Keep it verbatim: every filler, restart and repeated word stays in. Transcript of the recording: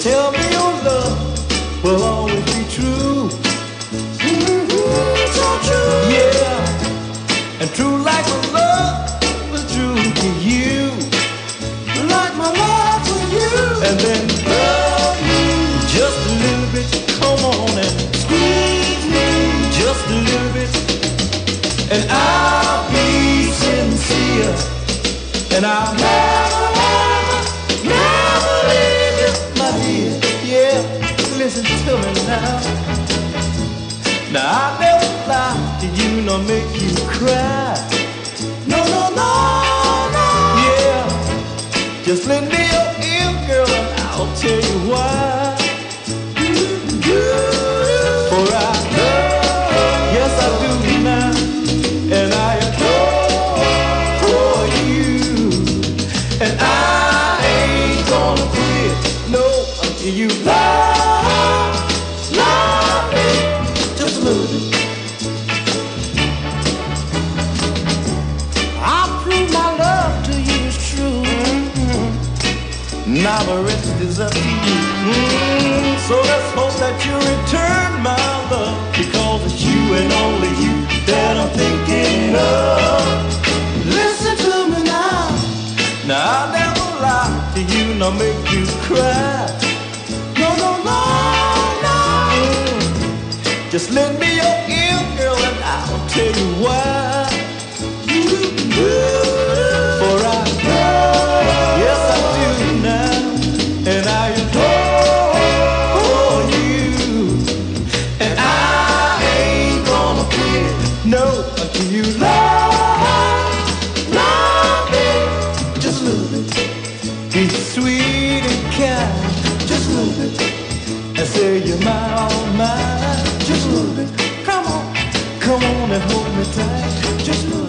Tell me your love will always be true. Mm-hmm, so true. Yeah, and true like my love was true to you. Like my love for you. And then love me just a little bit. Come on and squeeze me just a little bit. And I'll be sincere. And I'll never, never, never leave you, my dear. Yeah, listen to me now. Now I'll never lie to you nor make you cry. No, no, no, no. Yeah, just lend me your ear, girl, and I'll tell you why. For I love, yes I do now, and I adore you. And I ain't gonna quit, no, until you love, love me just a little bit. I'll prove my love to you is true. Mm-hmm. Now the rest is up to you. Mm-hmm. So let's hope that you return my love, because it's you and only you that I'm thinking of. Listen to me now. Now I'll never lie to you nor make you cry. No, no, no, no. Mm. Just lend me your ear, girl, and I'll tell you why. For I love, yes I do now, and I adore you. And I ain't gonna quit, no, until you love, love me just a little bit. Be sweet and kind, just a little bit. And say you're mine, all mine, just a little bit. Come on, come on and hold me tight, just a little bit.